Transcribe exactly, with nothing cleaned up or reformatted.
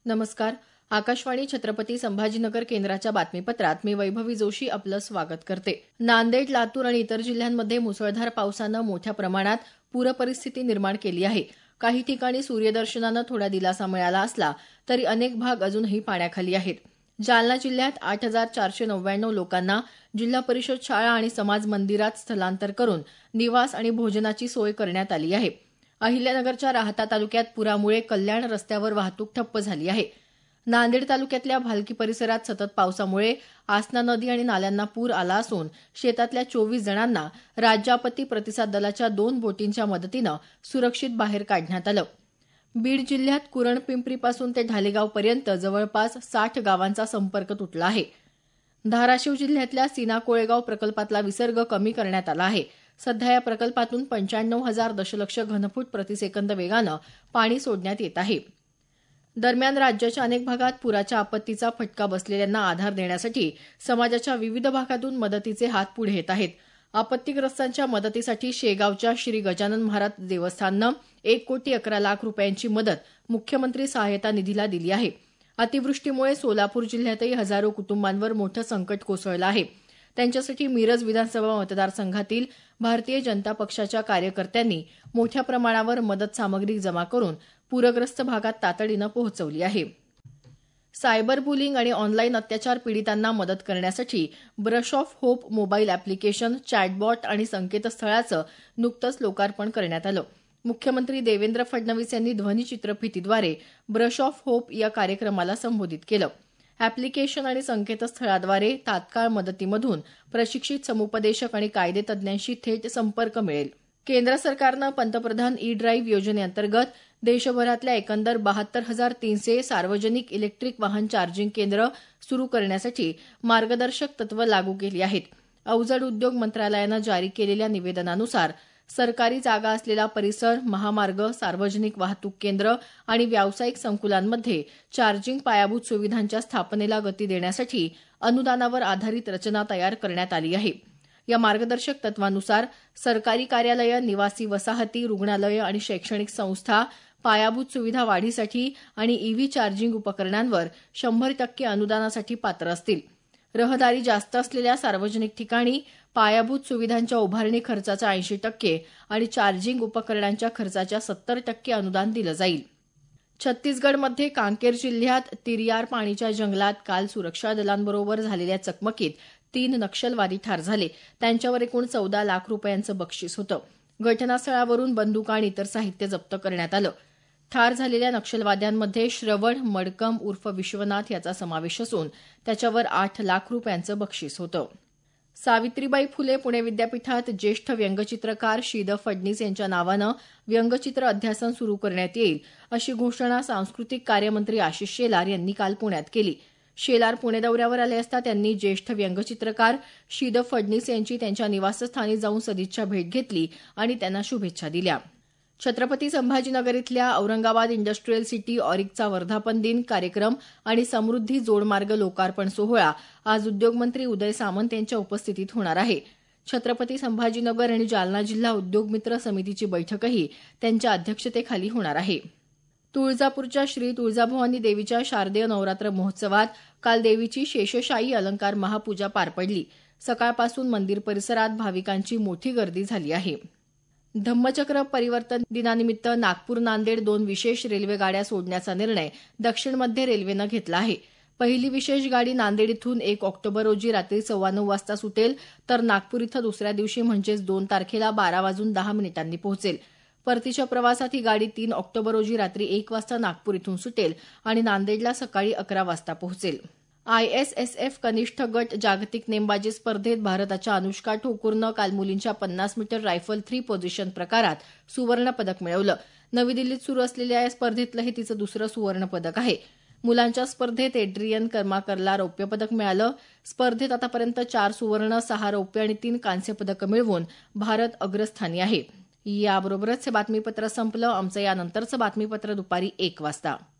नमस्कार. आकाशवाणी छत्रपती संभाजीनगर केंद्राच्या बातमीपत्रात मी वैभवी जोशी आपलं स्वागत करते. नांदेड, लातूर आणि इतर जिल्ह्यांमध्ये मुसळधार पावसानं मोठ्या प्रमाणात पूरपरिस्थिती निर्माण केली आहे. काही ठिकाणी सूर्यदर्शनानं थोडा दिलासा मिळाला असला तरी अनेक भाग अजूनही पाण्याखाली आहेत. जालना जिल्ह्यात आठ हजार चारशे नव्याण्णव लोकांना जिल्हा परिषद शाळा आणि समाज मंदिरात स्थलांतर करून निवास आणि भोजनाची सोय करण्यात आली आहे. अहिल्यानगरच्या राहाता तालुक्यात पुरामुळे कल्याण रस्त्यावर वाहतूक ठप्प झाली आहे. नांदेड तालुक्यातल्या भालकी परिसरात सतत पावसामुळे आसना नदी आणि नाल्यांना पूर आला असून शेतातल्या चोवीस जणांना राज्य आपत्ती प्रतिसाद दलाच्या दोन बोटींच्या मदतीनं सुरक्षित बाहेर काढण्यात आलं. बीड जिल्ह्यात कुरणपिंपरीपासून ते ढालेगावपर्यंत जवळपास साठ गावांचा संपर्क तुटला आहे. धाराशिव जिल्ह्यातल्या सीना कोळेगाव प्रकल्पातला विसर्ग कमी करण्यात आला आहे. सध्या या प्रकल्पातून पंच्याण्णव हजार दशलक्ष घनफूट प्रतिसेकंद वेगानं पाणी सोडण्यात येत आहे. दरम्यान राज्याच्या अनेक भागात पुराच्या आपत्तीचा फटका बसलेल्यांना आधार देण्यासाठी समाजाच्या विविध भागातून मदतीचे हात पुढे येत आहेत. आपत्तीग्रस्तांच्या मदतीसाठी शेगावच्या श्री गजानन महाराज देवस्थाननं एक कोटी अकरा लाख रुपयांची मदत मुख्यमंत्री सहाय्यता निधीला दिली आहे. अतिवृष्टीमुळे सोलापूर जिल्ह्यातही हजारो कुटुंबांवर मोठं संकट कोसळलं आहे. त्यांच्यासाठी मिरज विधानसभा मतदारसंघातील भारतीय जनता पक्षाच्या कार्यकर्त्यांनी मोठ्या प्रमाणावर मदत सामग्री जमा करून पूरग्रस्त भागात तातडीनं पोहोचवली आहे. सायबर बुलिंग आणि ऑनलाईन अत्याचार पीडितांना मदत करण्यासाठी brush of hope mobile application, chatbot आणि संकेतस्थळाचं नुकतंच लोकार्पण करण्यात आलं. मुख्यमंत्री देवेंद्र फडणवीस यांनी ध्वनिचित्रफितीद्वारे ब्रश ऑफ होप या कार्यक्रमाला संबोधित केलं. अॅप्लिकेशन आणि संकेतस्थळाद्वारे तात्काळ मदतीमधून प्रशिक्षित समुपदेशक आणि कायदेतज्ञांशी थेट संपर्क मिळेल. केंद्र सरकारनं पंतप्रधान ई ड्राईव्ह योजनेअंतर्गत देशभरातल्या एकंदर बहात्तर हजार तीनशे सार्वजनिक इलेक्ट्रिक वाहन चार्जिंग केंद्र सुरू करण्यासाठी मार्गदर्शक तत्व लागू केली आहेत. अवजड उद्योग मंत्रालयानं जारी केलेल्या निवेदनानुसार सरकारी जागा असलेला परिसर, महामार्ग, सार्वजनिक वाहतूक केंद्र आणि व्यावसायिक संकुलांमध्ये चार्जिंग पायाभूत सुविधांच्या स्थापनेला गती देण्यासाठी अनुदानावर आधारित रचना तयार करण्यात आली आहे. या मार्गदर्शक तत्वानुसार सरकारी कार्यालयं, निवासी वसाहती, रुग्णालयं आणि शैक्षणिक संस्था पायाभूत सुविधा वाढीसाठी आणि ईव्ही चार्जिंग उपकरणांवर शंभर टक्के अनुदानासाठी पात्र असतील. रहदारी जास्त असलेल्या सार्वजनिक ठिकाणी पायाभूत सुविधांच्या उभारणी खर्चाचा ऐंशी टक्के आणि चार्जिंग उपकरणांच्या खर्चाच्या सत्तर टक्के अनुदान दिलं जाईल. छत्तीसगडमध्ये कांकेर जिल्ह्यात तिरियार पाणीच्या जंगलात काल सुरक्षा दलांबरोबर झालेल्या चकमकीत तीन नक्षलवादी ठार झाले. त्यांच्यावर एकूण चौदा लाख रुपयांचं बक्षीस होतं. घटनास्थळावरून बंदुका आणि इतर साहित्य जप्त करण्यात आलं. ठार झालेल्या नक्षलवाद्यांमध्ये श्रवण मडकम उर्फ विश्वनाथ याचा समावेश असून त्याच्यावर आठ लाख रुपयांचं बक्षीस होतं. सावित्रीबाई फुले पुणे विद्यापीठात ज्येष्ठ व्यंगचित्रकार शी द फडणीस यांच्या नावानं व्यंगचित्र अध्यासन सुरू करण्यात येईल अशी घोषणा सांस्कृतिक कार्यमंत्री आशिष शेलार यांनी काल पुण्यात केली. शेलार पुणे दौऱ्यावर आले असता त्यांनी ज्येष्ठ व्यंगचित्रकार शी द फडणीस यांची त्यांच्या निवासस्थानी जाऊन सदिच्छा भेट घेतली आणि त्यांना शुभेच्छा दिल्या. छत्रपती संभाजीनगर इथल्या औरंगाबाद इंडस्ट्रीयल सिटी ऑरिकचा वर्धापन दिन कार्यक्रम आणि समृद्धी जोडमार्ग लोकार्पण सोहळा आज उद्योगमंत्री उदय सामंत यांच्या उपस्थितीत होणार आहे. छत्रपती संभाजीनगर आणि जालना जिल्हा उद्योग मित्र समितीची बैठकही त्यांच्या अध्यक्षतेखाली होणार आहे. तुळजापूरच्या श्री तुळजाभवानी देवीच्या शारदीय नवरात्र महोत्सवात काल देवीची शेषशायी अलंकार महापूजा पार पडली. सकाळपासून मंदिर परिसरात भाविकांची मोठी गर्दी झाली आहे. धम्मचक्र परिवर्तन दिनानिमित्त नागपूर नांदेड दोन विशेष रेल्वे गाड्या सोडण्याचा निर्णय दक्षिण मध्य रेल्वेनं घेतला आहे. पहिली विशेष गाडी नांदेड इथून एक ऑक्टोबर रोजी रात्री सव्वा नऊ वाजता सुटेल, तर नागपूर इथं दुसऱ्या दिवशी म्हणजेच दोन तारखेला बारा वाजून दहा मिनिटांनी पोहोचेल. परतीच्या प्रवासात ही गाडी तीन ऑक्टोबर रोजी रात्री एक वाजता नागपूर इथून सुटेल आणि नांदेडला सकाळी अकरा वाजता पोहोचेल. आय एस एस एफ कनिष्ठ गट जागतिक नेमबाजी स्पर्धेत भारताच्या अनुष्का ठोकूरनं काल मुलींच्या पन्नास मीटर रायफल थ्री पोझिशन प्रकारात सुवर्ण पदक मिळवलं. नवी दिल्लीत सुरू असलेल्या या स्पर्धेतलं हे तिचं दुसरं सुवर्ण पदक आहे. मुलांच्या स्पर्धेत एड्रियन कर्माकरला रौप्य पदक मिळालं. स्पर्धेत आतापर्यंत चार सुवर्ण, सहा रौप्य आणि तीन कांस्य पदकं मिळवून भारत अग्रस्थानी आहे. याबरोबरच हे बातमीपत्र संपलं. आमचं यानंतरचं बातमीपत्र दुपारी एक वाजता.